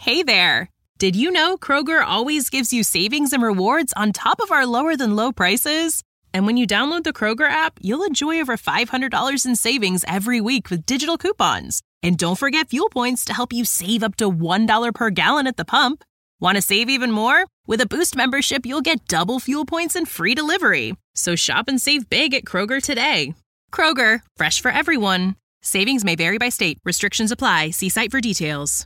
Hey there! Did you know Kroger always gives you savings and rewards on top of our lower-than-low prices? And when you download the Kroger app, you'll enjoy over $500 in savings every week with digital coupons. And don't forget fuel points to help you save up to $1 per gallon at the pump. Want to save even more? With a Boost membership, you'll get double fuel points and free delivery. So shop and save big at Kroger today. Kroger, fresh for everyone. Savings may vary by state. Restrictions apply. See site for details.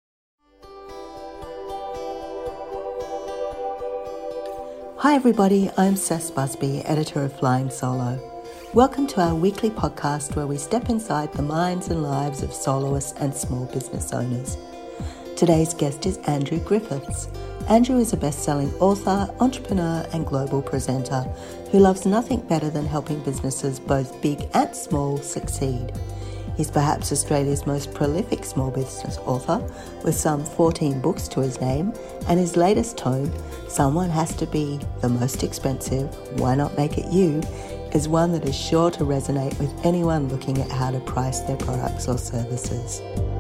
Hi everybody, I'm Sess Busby, editor of Flying Solo. Welcome to our weekly podcast where we step inside the minds and lives of soloists and small business owners. Today's guest is Andrew Griffiths. Andrew is a best-selling author, entrepreneur and global presenter who loves nothing better than helping businesses both big and small succeed. He's perhaps Australia's most prolific small business author, with some 14 books to his name, and his latest tome, Someone Has to Be the Most Expensive, Why Not Make It You, is one that is sure to resonate with anyone looking at how to price their products or services.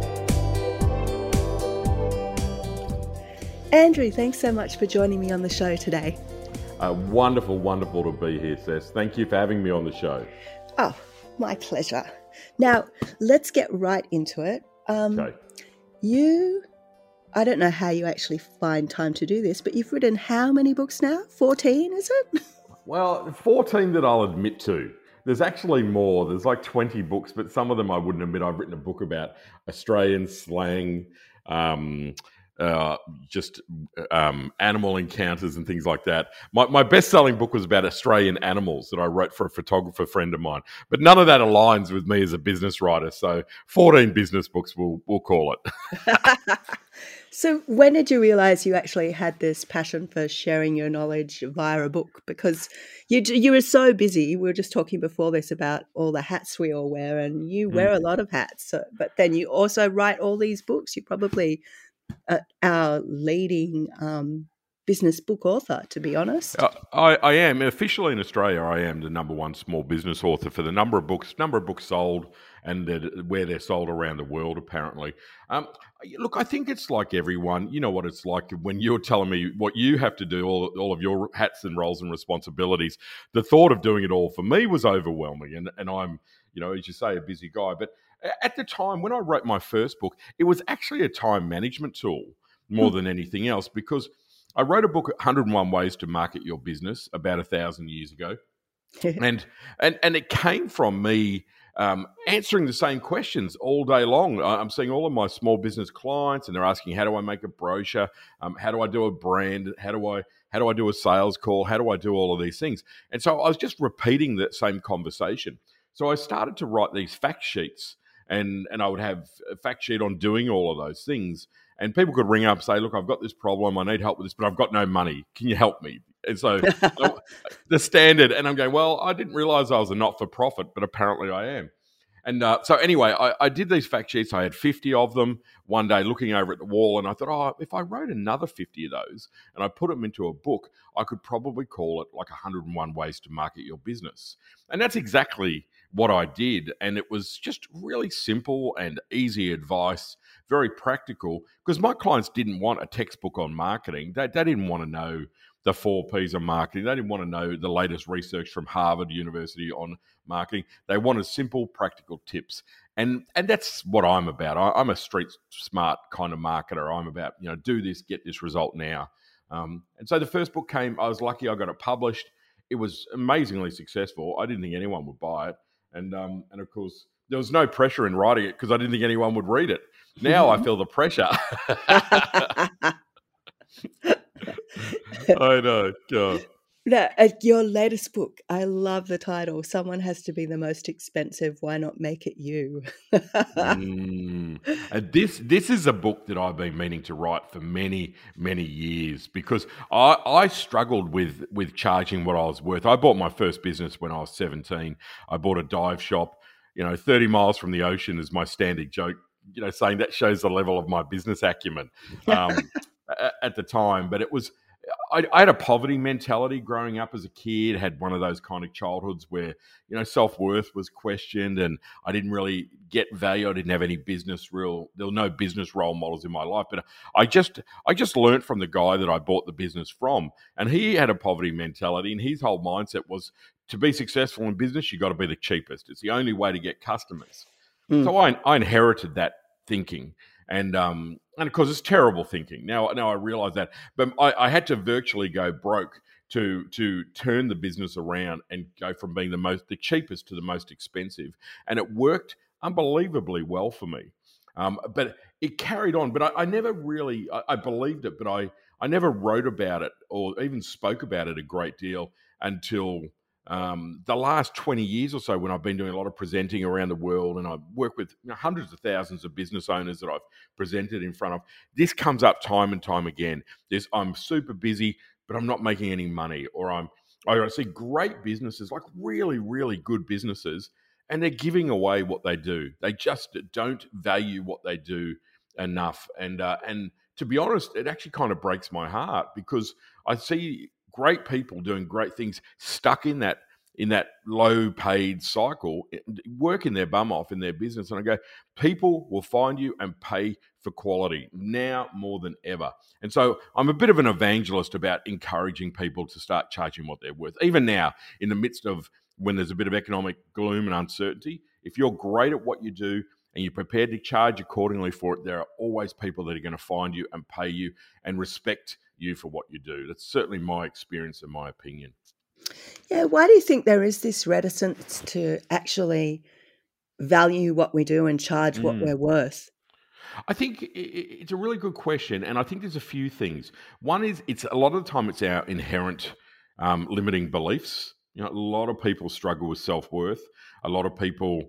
Andrew, thanks so much for joining me on the show today. Wonderful to be here, Sess. Thank you for having me on the show. Oh, my pleasure. Now, let's get right into it. Okay. I don't know how you actually find time to do this, but you've written how many books now? 14, is it? Well, 14 that I'll admit to. There's actually more. There's like 20 books, but some of them I wouldn't admit. I've written a book about Australian slang, animal encounters and things like that. My best-selling book was about Australian animals that I wrote for a photographer friend of mine. But none of that aligns with me as a business writer. So 14 business books, we'll call it. So when did you realise you actually had this passion for sharing your knowledge via a book? Because you were so busy. We were just talking before this about all the hats we all wear, and you wear a lot of hats. So, but then you also write all these books. You probably our leading business book author, to be honest. I am. Officially in Australia, I am the number one small business author for the number of books sold and where they're sold around the world, apparently. Look, I think it's like everyone. You know what it's like when you're telling me what you have to do, all of your hats and roles and responsibilities. The thought of doing it all for me was overwhelming. And I'm, as you say, a busy guy. But at the time when I wrote my first book, it was actually a time management tool more than anything else, because I wrote a book, 101 Ways to Market Your Business, about 1,000 years ago. and it came from me answering the same questions all day long. I'm seeing all of my small business clients, and they're asking, how do I make a brochure? How do I do a brand? How do I do a sales call? How do I do all of these things? And so I was just repeating that same conversation. So I started to write these fact sheets, and I would have a fact sheet on doing all of those things. And people could ring up and say, look, I've got this problem. I need help with this, but I've got no money. Can you help me? And so the standard, and I'm going, well, I didn't realize I was a not-for-profit, but apparently I am. And so anyway, I did these fact sheets. I had 50 of them one day looking over at the wall, and I thought, if I wrote another 50 of those and I put them into a book, I could probably call it like 101 Ways to Market Your Business. And that's exactly what I did. And it was just really simple and easy advice, very practical, because my clients didn't want a textbook on marketing. They didn't want to know the 4 Ps of marketing. They didn't want to know the latest research from Harvard University on marketing. They wanted simple, practical tips. And that's what I'm about. I'm a street smart kind of marketer. I'm about, do this, get this result now. And so the first book came, I was lucky I got it published. It was amazingly successful. I didn't think anyone would buy it. And of course, there was no pressure in writing it because I didn't think anyone would read it. Now I feel the pressure. I know. God. Now, your latest book, I love the title. Someone Has to Be the Most Expensive. Why Not Make It You? This is a book that I've been meaning to write for many, many years, because I struggled with charging what I was worth. I bought my first business when I was 17. I bought a dive shop, 30 miles from the ocean is my standard joke, saying that shows the level of my business acumen at the time. But I had a poverty mentality growing up as a kid, had one of those kind of childhoods where, self-worth was questioned and I didn't really get value. I didn't have any there were no business role models in my life. But I just learned from the guy that I bought the business from. And he had a poverty mentality, and his whole mindset was to be successful in business, you got to be the cheapest. It's the only way to get customers. So I inherited that thinking. And of course, it's terrible thinking. Now I realize that, but I had to virtually go broke to turn the business around and go from being the cheapest to the most expensive, and it worked unbelievably well for me. But it carried on. But I never really I believed it, but I never wrote about it or even spoke about it a great deal until the last 20 years or so, when I've been doing a lot of presenting around the world, and I work with hundreds of thousands of business owners that I've presented in front of. This comes up time and time again. I'm super busy, but I'm not making any money, or I see great businesses, like really, really good businesses, and they're giving away what they do. They just don't value what they do enough. And to be honest, it actually kind of breaks my heart, because I see great people doing great things stuck in that low paid cycle, working their bum off in their business. And I go, people will find you and pay for quality now more than ever. And so I'm a bit of an evangelist about encouraging people to start charging what they're worth. Even now, in the midst of when there's a bit of economic gloom and uncertainty, if you're great at what you do and you're prepared to charge accordingly for it, there are always people that are going to find you and pay you and respect you for what you do. That's certainly my experience and my opinion. Yeah, why do you think there is this reticence to actually value what we do and charge what we're worth? I think it's a really good question, and I think there's a few things. One is, it's a lot of the time it's our inherent limiting beliefs. A lot of people struggle with self-worth. A lot of people,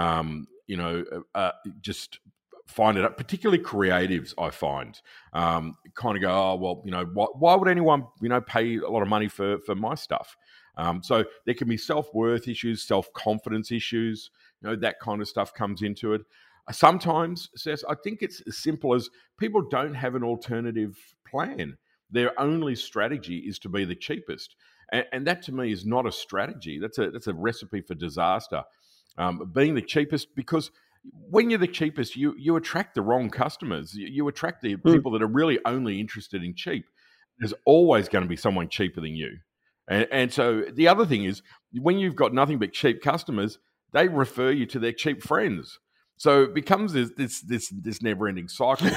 just find it up, particularly creatives, I find, kind of go, oh, well, why would anyone, pay a lot of money for my stuff? So there can be self-worth issues, self-confidence issues, that kind of stuff comes into it. Sometimes, Seth, I think it's as simple as people don't have an alternative plan. Their only strategy is to be the cheapest. And that to me is not a strategy. That's a recipe for disaster. Being the cheapest, because when you're the cheapest, you attract the wrong customers. You attract the people that are really only interested in cheap. There's always going to be someone cheaper than you. And so the other thing is, when you've got nothing but cheap customers, they refer you to their cheap friends. So it becomes this never-ending cycle.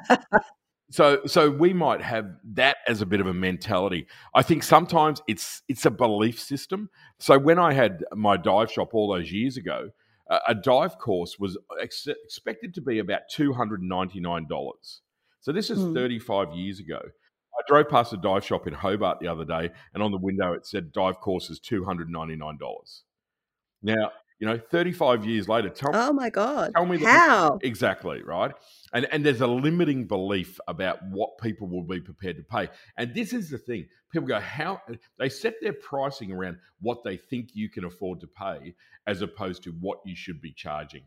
So we might have that as a bit of a mentality. I think sometimes it's a belief system. So when I had my dive shop all those years ago, a dive course was expected to be about $299. So this is 35 years ago. I drove past a dive shop in Hobart the other day, and on the window it said dive course is $299. Now, 35 years later, oh my God, tell me how? Exactly, right? And there's a limiting belief about what people will be prepared to pay. And this is the thing. People go, how they set their pricing around what they think you can afford to pay, as opposed to what you should be charging.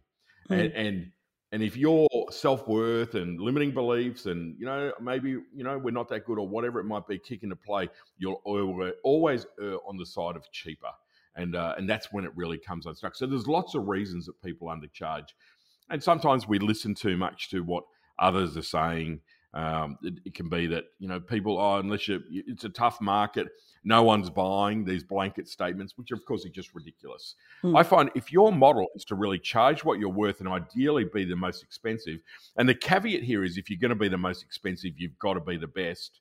And if your self-worth and limiting beliefs and, maybe, we're not that good or whatever it might be kick into play, you'll always err on the side of cheaper. And that's when it really comes unstuck. So there's lots of reasons that people undercharge. And sometimes we listen too much to what others are saying. It can be that, people, unless it's a tough market, no one's buying, these blanket statements, which of course are just ridiculous. I find if your model is to really charge what you're worth and ideally be the most expensive, and the caveat here is if you're going to be the most expensive, you've got to be the best.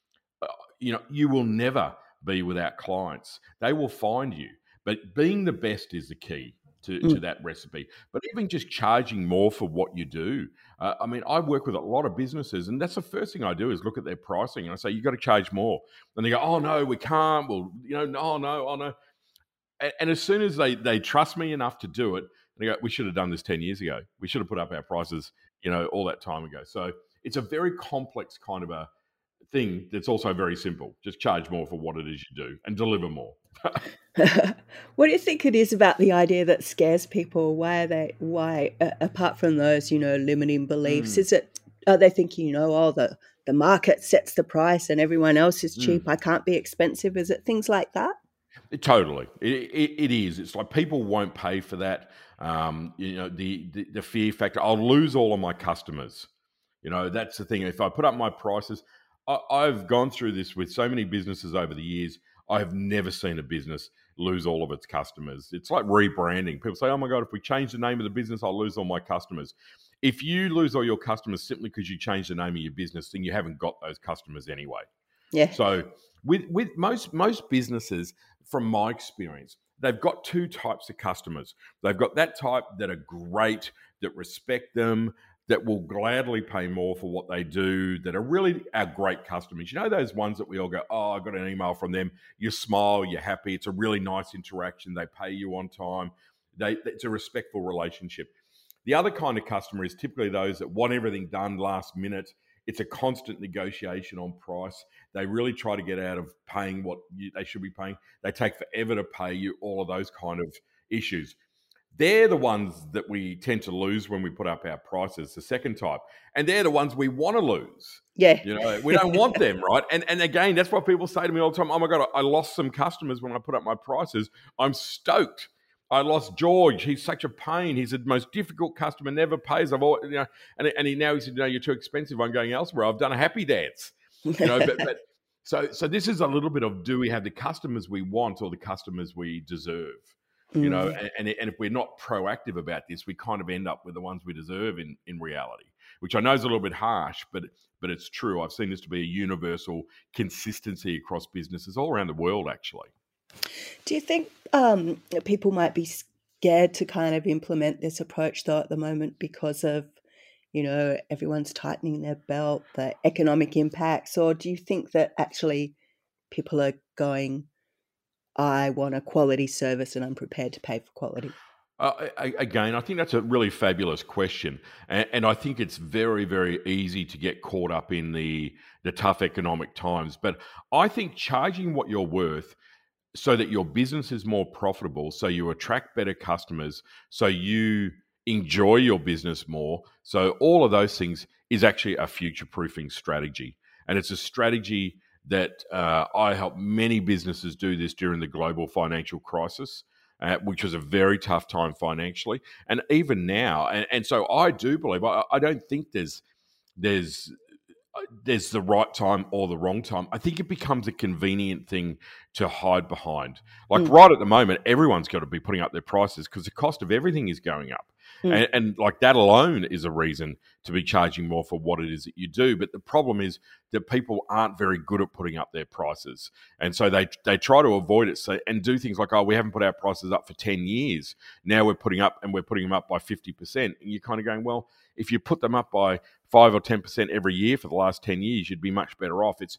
You will never be without clients. They will find you. But being the best is the key to that recipe. But even just charging more for what you do. I work with a lot of businesses, and that's the first thing I do is look at their pricing. And I say, you've got to charge more. And they go, oh, no, we can't. Well, no. And as soon as they trust me enough to do it, they go, we should have done this 10 years ago. We should have put up our prices, all that time ago. So it's a very complex kind of a thing that's also very simple. Just charge more for what it is you do and deliver more. What do you think it is about the idea that scares people? Why apart from those, limiting beliefs, is it are they thinking, oh, the market sets the price and everyone else is cheap, I can't be expensive? Is it things like that? Totally, it is. It's like people won't pay for that. The fear factor. I'll lose all of my customers. That's the thing. If I put up my prices, I've gone through this with so many businesses over the years. I have never seen a business lose all of its customers. It's like rebranding. People say, oh my God, if we change the name of the business, I'll lose all my customers. If you lose all your customers simply because you changed the name of your business, then you haven't got those customers anyway. Yeah. So with most businesses, from my experience, they've got two types of customers. They've got that type that are great, that respect them, that will gladly pay more for what they do, that are really our great customers. Those ones that we all go, oh, I got an email from them. You smile, you're happy. It's a really nice interaction. They pay you on time. It's a respectful relationship. The other kind of customer is typically those that want everything done last minute. It's a constant negotiation on price. They really try to get out of paying what they should be paying. They take forever to pay you, all of those kind of issues. They're the ones that we tend to lose when we put up our prices, the second type. And they're the ones we want to lose. Yeah. We don't want them, right? And again, that's what people say to me all the time. Oh my God, I lost some customers when I put up my prices. I'm stoked. I lost George. He's such a pain. He's the most difficult customer, never pays. I've always, and he said, you're too expensive. I'm going elsewhere. I've done a happy dance. So this is a little bit of, do we have the customers we want or the customers we deserve? And if we're not proactive about this, we kind of end up with the ones we deserve in reality, which I know is a little bit harsh, but it's true. I've seen this to be a universal consistency across businesses all around the world, actually. Do you think people might be scared to kind of implement this approach, though, at the moment because of, everyone's tightening their belt, the economic impacts? Or do you think that actually people are going, I want a quality service and I'm prepared to pay for quality? Again, I think that's a really fabulous question. And I think it's very, very easy to get caught up in the tough economic times. But I think charging what you're worth so that your business is more profitable, so you attract better customers, so you enjoy your business more. So all of those things is actually a future-proofing strategy. And it's a strategy that I help many businesses do this during the global financial crisis, which was a very tough time financially. And even now, and so I do believe, I don't think there's the right time or the wrong time. I think it becomes a convenient thing to hide behind. Like right at the moment, everyone's got to be putting up their prices because the cost of everything is going up. And like that alone is a reason to be charging more for what it is that you do. But the problem is that people aren't very good at putting up their prices. And so they try to avoid it and do things like, we haven't put our prices up for 10 years. Now we're putting them up by 50%. And you're kind of going, well, if you put them up by 5 or 10% every year for the last 10 years, you'd be much better off. It's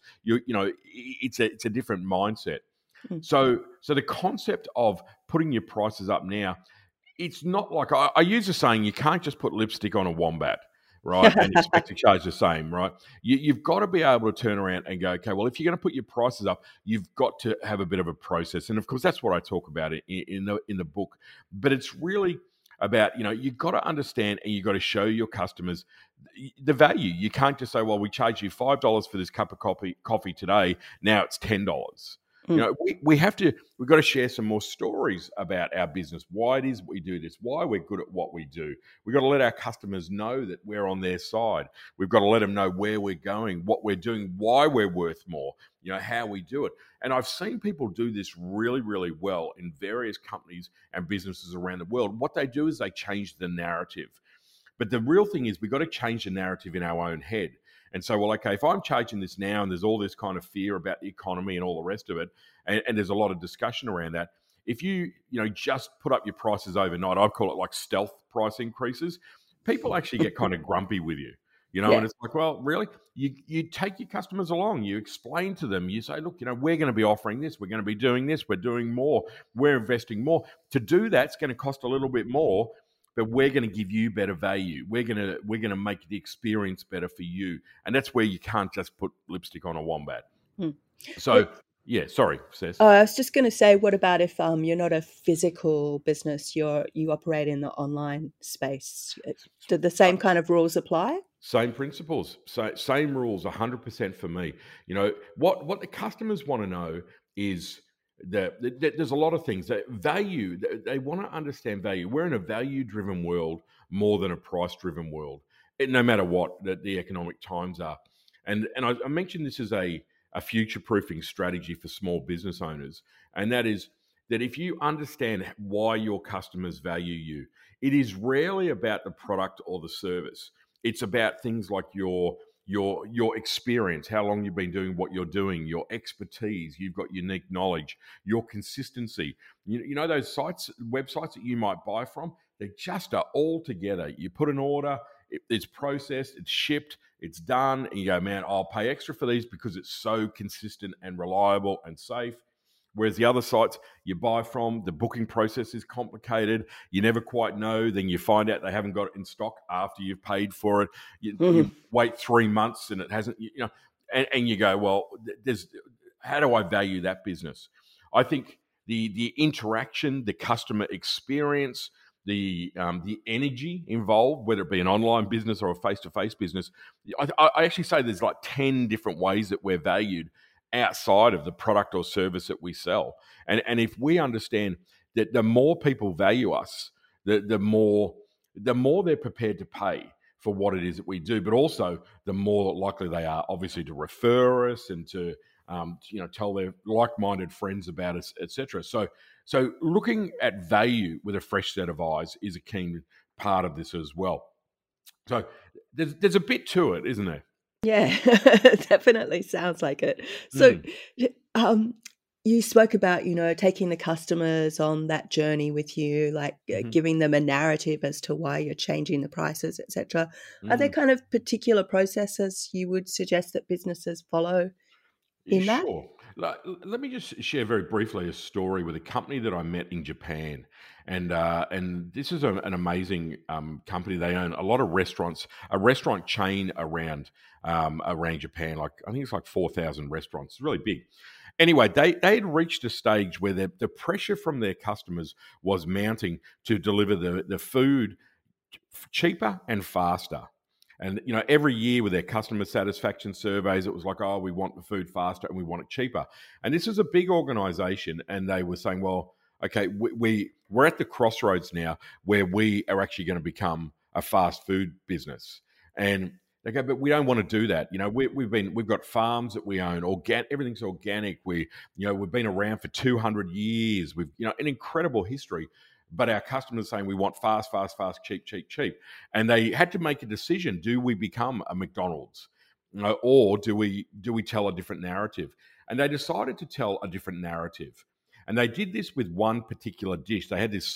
a different mindset. So the concept of putting your prices up now, it's not like I use the saying, you can't just put lipstick on a wombat, right, and expect to charge the same, right? You've got to be able to turn around and go, okay, well, if you're going to put your prices up, you've got to have a bit of a process. And of course, that's what I talk about in the book. But it's really about, you've got to understand and you've got to show your customers the value. You can't just say, well, we charge you $5 for this cup of coffee today. Now it's $10. We've got to share some more stories about our business, why it is we do this, why we're good at what we do. We've got to let our customers know that we're on their side. We've got to let them know where we're going, what we're doing, why we're worth more, how we do it. And I've seen people do this really, really well in various companies and businesses around the world. What they do is they change the narrative. But the real thing is we've got to change the narrative in our own head. And so, well, okay, if I'm charging this now and there's all this kind of fear about the economy and all the rest of it, and there's a lot of discussion around that, if you just put up your prices overnight, I'd call it like stealth price increases, people actually get kind of grumpy with you, and it's like, well, really? You take your customers along, you explain to them, you say, look, we're going to be offering this, we're going to be doing this, we're doing more, we're investing more. To do that, it's going to cost a little bit more, but we're going to give you better value. We're going to make the experience better for you. And that's where you can't just put lipstick on a wombat. So, yeah, sorry, Cess. I was just going to say, what about if you're not a physical business, you operate in the online space? Do the same kind of rules apply? Same principles, same rules, 100% for me. You know, what the customers want to know is that there's a lot of things that value. They want to understand value. We're in a value-driven world more than a price-driven world, no matter what the economic times are. And I mentioned this as a future-proofing strategy for small business owners, and that is that if you understand why your customers value you, it is rarely about the product or the service. It's about things like your experience, how long you've been doing what you're doing, your expertise, you've got unique knowledge, your consistency. You know those websites that you might buy from, they just are all together. You put an order, it's processed, it's shipped, it's done, and you go, man, I'll pay extra for these because it's so consistent and reliable and safe. Whereas the other sites you buy from, the booking process is complicated. You never quite know. Then you find out they haven't got it in stock after you've paid for it. You wait 3 months and it hasn't, and you go, well, how do I value that business? I think the interaction, the customer experience, the energy involved, whether it be an online business or a face-to-face business, I actually say there's like 10 different ways that we're valued outside of the product or service that we sell. And if we understand that the more people value us, the more they're prepared to pay for what it is that we do, but also the more likely they are obviously to refer us and to tell their like-minded friends about us, etc. So looking at value with a fresh set of eyes is a key part of this as well. So there's a bit to it, isn't there? Yeah, definitely sounds like it. So, you spoke about, taking the customers on that journey with you, like giving them a narrative as to why you're changing the prices, etc. Are there kind of particular processes you would suggest that businesses follow in that? Sure. Let me just share very briefly a story with a company that I met in Japan, and this is an amazing company. They own a lot of restaurants, a restaurant chain around Japan. Like I think it's like 4,000 restaurants. It's really big. Anyway, they had reached a stage where the pressure from their customers was mounting to deliver the food cheaper and faster. And, every year with their customer satisfaction surveys, it was like, oh, we want the food faster and we want it cheaper. And this is a big organization. And they were saying, well, okay, we're at the crossroads now where we are actually going to become a fast food business. And they go, but we don't want to do that. We've got farms that we own, everything's organic. We've been around for 200 years. We've, an incredible history. But our customers are saying we want fast, cheap, cheap, cheap. And they had to make a decision. Do we become a McDonald's? Or do we tell a different narrative? And they decided to tell a different narrative. And they did this with one particular dish. They had this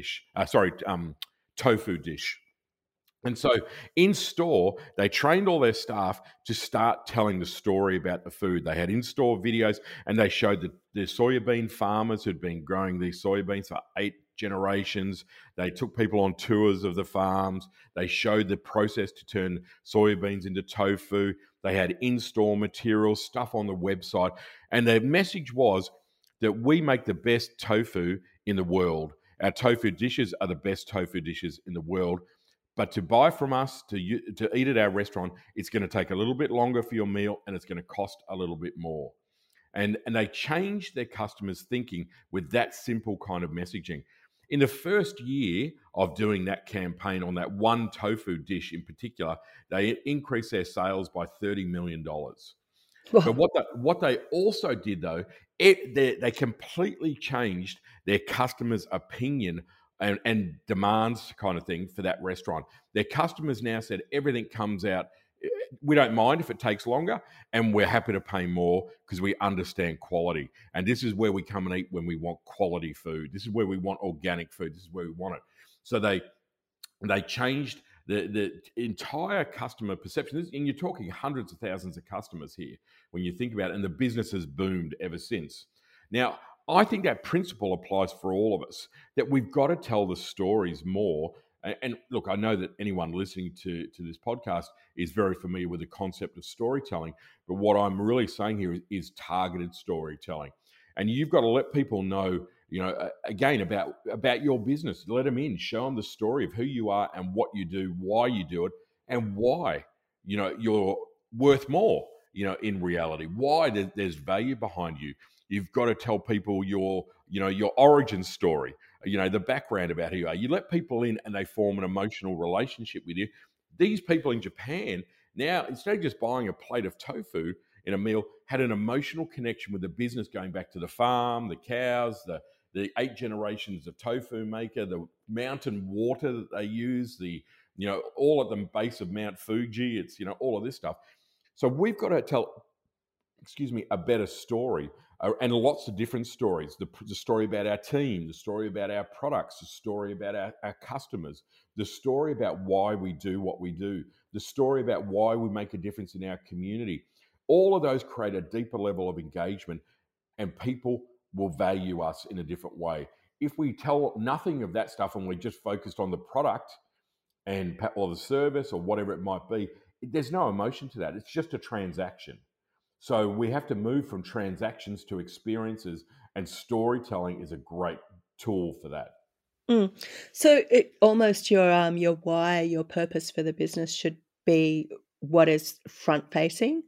tofu dish. And so in store, they trained all their staff to start telling the story about the food. They had in-store videos and they showed the soybean farmers who'd been growing these soybeans for 8 generations. They took people on tours of the farms. They showed the process to turn soybeans into tofu. They had in-store materials, stuff on the website. And their message was that we make the best tofu in the world. Our tofu dishes are the best tofu dishes in the world. But to buy from us, to eat at our restaurant, it's going to take a little bit longer for your meal and it's going to cost a little bit more. And they changed their customers' thinking with that simple kind of messaging. In the first year of doing that campaign on that one tofu dish in particular, they increased their sales by $30 million. But what they also did, though, they completely changed their customers' opinion and demands kind of thing for that restaurant. Their customers now said everything comes out. We don't mind if it takes longer, and we're happy to pay more because we understand quality. And this is where we come and eat when we want quality food. This is where we want organic food. This is where we want it. So they changed the entire customer perception. And you're talking hundreds of thousands of customers here when you think about it, and the business has boomed ever since. Now, I think that principle applies for all of us, that we've got to tell the stories more. And look, I know that anyone listening to this podcast is very familiar with the concept of storytelling, but what I'm really saying here is targeted storytelling. And you've got to let people know, again, about your business. Let them in, show them the story of who you are and what you do, why you do it, and why you're worth more, in reality. Why? There's value behind you. You've got to tell people your origin story, the background about who you are. You let people in and they form an emotional relationship with you. These people in Japan now, instead of just buying a plate of tofu in a meal, had an emotional connection with the business going back to the farm, the cows, the 8 generations of tofu maker, the mountain water that they use, all at the base of Mount Fuji. It's, all of this stuff. So we've got to tell, a better story, and lots of different stories. The story about our team, the story about our products, the story about our customers, the story about why we do what we do, the story about why we make a difference in our community. All of those create a deeper level of engagement, and people will value us in a different way. If we tell nothing of that stuff and we're just focused on the product or the service or whatever it might be, there's no emotion to that. It's just a transaction. So we have to move from transactions to experiences, and storytelling is a great tool for that. So almost your why, your purpose for the business should be what is front facing.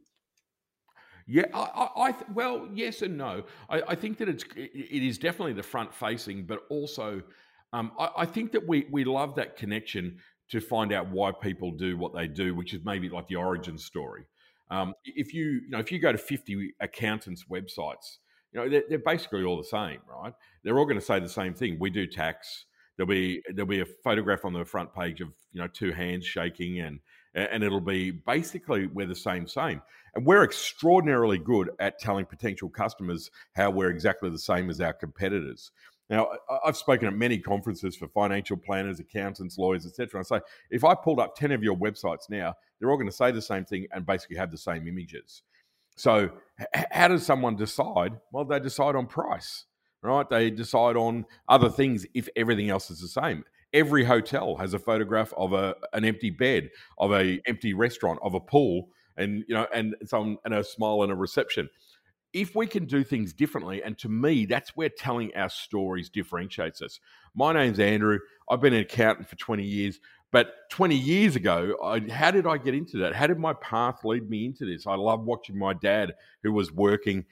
Yeah, well, yes and no. I think that it is definitely the front facing, but also I think that we love that connection to find out why people do what they do, which is maybe like the origin story. If you go to 50 accountants' websites, they're basically all the same, right? They're all going to say the same thing. We do tax. There'll be a photograph on the front page of 2 hands shaking, and it'll be basically we're the same. And we're extraordinarily good at telling potential customers how we're exactly the same as our competitors. Now, I've spoken at many conferences for financial planners, accountants, lawyers, etc. I say, if I pulled up 10 of your websites now, they're all going to say the same thing and basically have the same images. So how does someone decide? Well, they decide on price, right? They decide on other things if everything else is the same. Every hotel has a photograph of an empty bed, of an empty restaurant, of a pool, and a smile and a reception. If we can do things differently, and to me, that's where telling our stories differentiates us. My name's Andrew. I've been an accountant for 20 years. But 20 years ago, how did I get into that? How did my path lead me into this? I love watching my dad, who was working,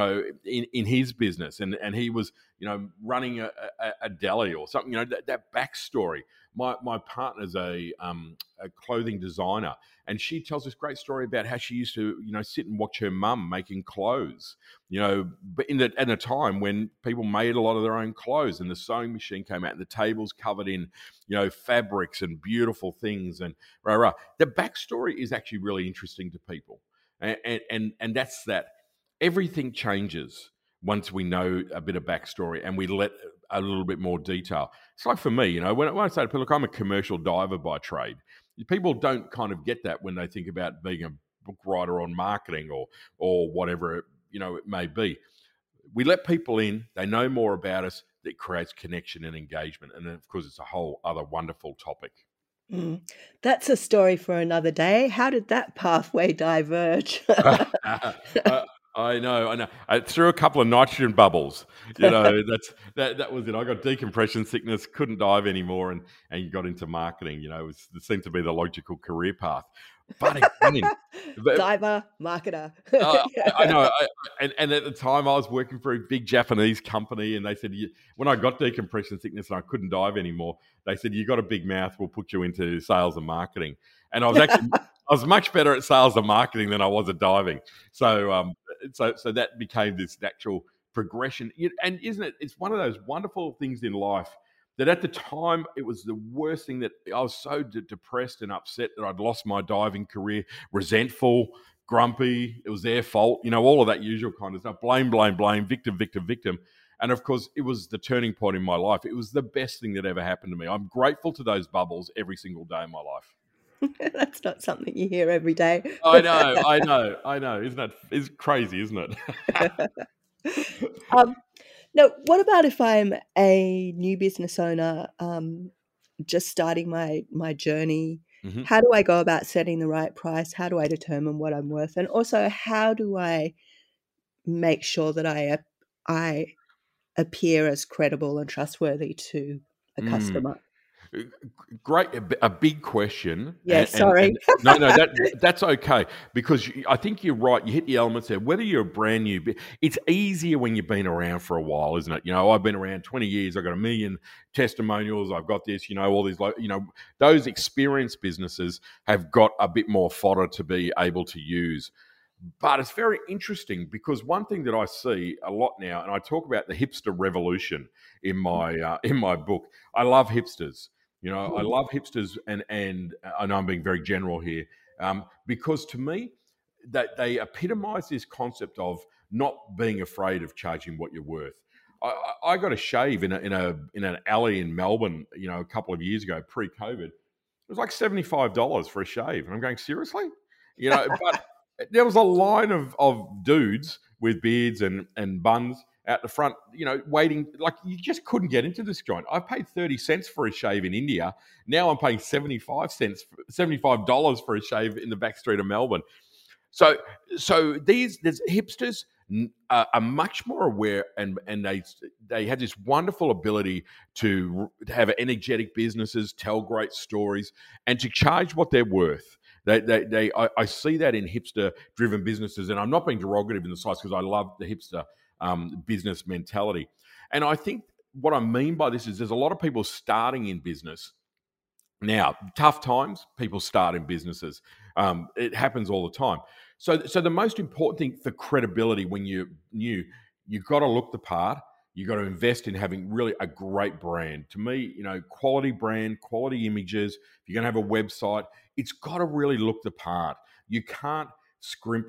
in his business, and he was, running a deli or something. That backstory. My partner's a clothing designer, and she tells this great story about how she used to, sit and watch her mum making clothes. But at a time when people made a lot of their own clothes, and the sewing machine came out, and the tables covered in, fabrics and beautiful things, and rah. The backstory is actually really interesting to people, and that's that. Everything changes once we know a bit of backstory and we let a little bit more detail. It's like for me, when I say to people, look, I'm a commercial diver by trade. People don't kind of get that when they think about being a book writer on marketing or whatever it may be. We let people in, they know more about us, that creates connection and engagement. And then, of course, it's a whole other wonderful topic. That's a story for another day. How did that pathway diverge? I know. I threw a couple of nitrogen bubbles. That was it. I got decompression sickness, couldn't dive anymore, and got into marketing. It seemed to be the logical career path. But again, diver, marketer. I know. And at the time, I was working for a big Japanese company, and they said, when I got decompression sickness and I couldn't dive anymore, they said, "You got a big mouth. We'll put you into sales and marketing." And I was much better at sales and marketing than I was at diving. So that became this natural progression. And isn't it? It's one of those wonderful things in life that at the time it was the worst thing, that I was so depressed and upset that I'd lost my diving career, resentful, grumpy. It was their fault, all of that usual kind of stuff. Blame, victim. And of course, it was the turning point in my life. It was the best thing that ever happened to me. I'm grateful to those bubbles every single day of my life. That's not something you hear every day. I know. It's crazy, isn't it? Now, what about if I'm a new business owner, just starting my journey? Mm-hmm. How do I go about setting the right price? How do I determine what I'm worth? And also, how do I make sure that I appear as credible and trustworthy to a customer? Great, a big question. Yes, sorry. No, that's okay, because I think you're right. You hit the elements there. Whether you're brand new, it's easier when you've been around for a while, isn't it? I've been around 20 years. I've got 1 million testimonials. I've got this, all these, those experienced businesses have got a bit more fodder to be able to use. But it's very interesting because one thing that I see a lot now, and I talk about the hipster revolution in my book. I love hipsters. I love hipsters, and I know I'm being very general here, because to me, that they epitomise this concept of not being afraid of charging what you're worth. I got a shave in an alley in Melbourne, a couple of years ago, pre-COVID. It was like $75 for a shave, and I'm going, seriously, but. There was a line of dudes with beards and buns out the front, waiting. Like, you just couldn't get into this joint. I paid 30 cents for a shave in India. Now I'm paying $75 for a shave in the back street of Melbourne. So there's hipsters are much more aware, and they have this wonderful ability to have energetic businesses, tell great stories, and to charge what they're worth. I see that in hipster-driven businesses, and I'm not being derogative in the size because I love the hipster business mentality. And I think what I mean by this is there's a lot of people starting in business. Now, tough times, people start in businesses. It happens all the time. So the most important thing for credibility when you're new, you've got to look the part. You've got to invest in having really a great brand. To me, quality brand, quality images. If you're going to have a website, it's got to really look the part. You can't scrimp.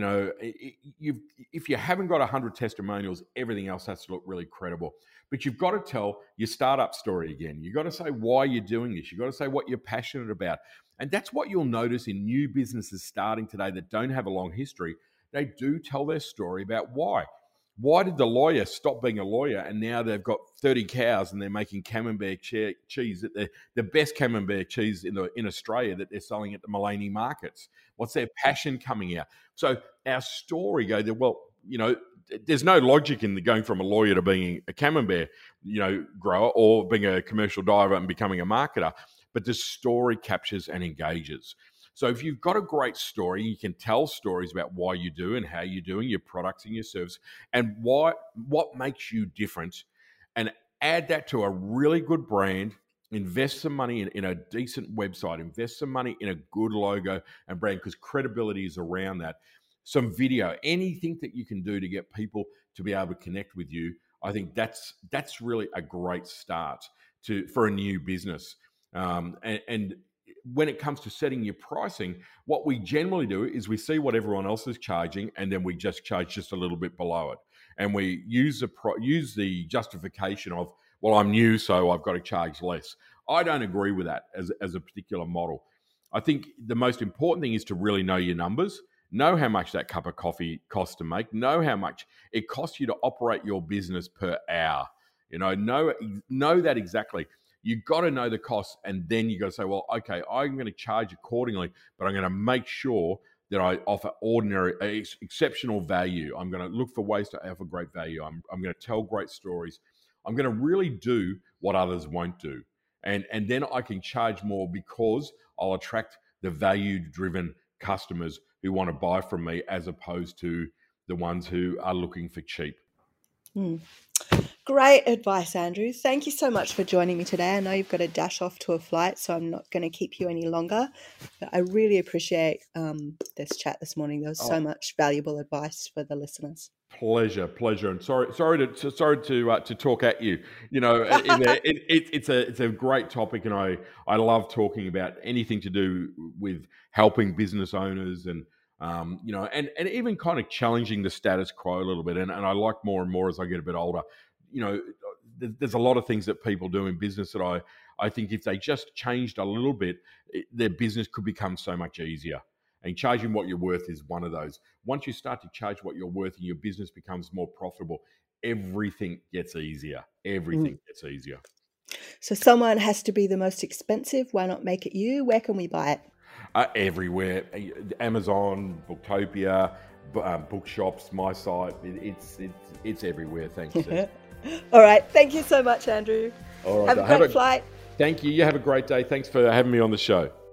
If you haven't got 100 testimonials, everything else has to look really credible. But you've got to tell your startup story again. You've got to say why you're doing this. You've got to say what you're passionate about. And that's what you'll notice in new businesses starting today that don't have a long history. They do tell their story about why. Why did the lawyer stop being a lawyer and now they've got 30 cows and they're making Camembert cheese, the best Camembert cheese in Australia that they're selling at the Mullaney markets? What's their passion coming out? So our story goes, there's no logic in going from a lawyer to being a Camembert, grower, or being a commercial diver and becoming a marketer. But the story captures and engages. So if you've got a great story, you can tell stories about why you do and how you're doing your products and your service and what makes you different, and add that to a really good brand. Invest some money in a decent website, invest some money in a good logo and brand, because credibility is around that. Some video, anything that you can do to get people to be able to connect with you. I think that's really a great start for a new business. And when it comes to setting your pricing, what we generally do is we see what everyone else is charging, and then we just charge just a little bit below it. And we use the justification of, well, I'm new, so I've got to charge less. I don't agree with that as a particular model. I think the most important thing is to really know your numbers, know how much that cup of coffee costs to make, know how much it costs you to operate your business per hour. Know that exactly. You've got to know the costs, and then you got to say, well, okay, I'm going to charge accordingly, but I'm going to make sure that I offer exceptional value. I'm going to look for ways to offer great value. I'm going to tell great stories. I'm going to really do what others won't do. And then I can charge more because I'll attract the value-driven customers who want to buy from me, as opposed to the ones who are looking for cheap. Great advice, Andrew. Thank you so much for joining me today. I know you've got to dash off to a flight, so I'm not going to keep you any longer. But I really appreciate this chat this morning. There was so much valuable advice for the listeners. Pleasure, and sorry to talk at you. It's a great topic, and I love talking about anything to do with helping business owners and and even kind of challenging the status quo a little bit. And I like more and more as I get a bit older. There's a lot of things that people do in business that I think if they just changed a little bit, their business could become so much easier. And charging what you're worth is one of those. Once you start to charge what you're worth and your business becomes more profitable, everything gets easier. Everything gets easier. So someone has to be the most expensive. Why not make it you? Where can we buy it? Everywhere. Amazon, Booktopia, bookshops, my site. It's everywhere. Thanks. All right. Thank you so much, Andrew. All right. Have a great flight. Thank you. You have a great day. Thanks for having me on the show.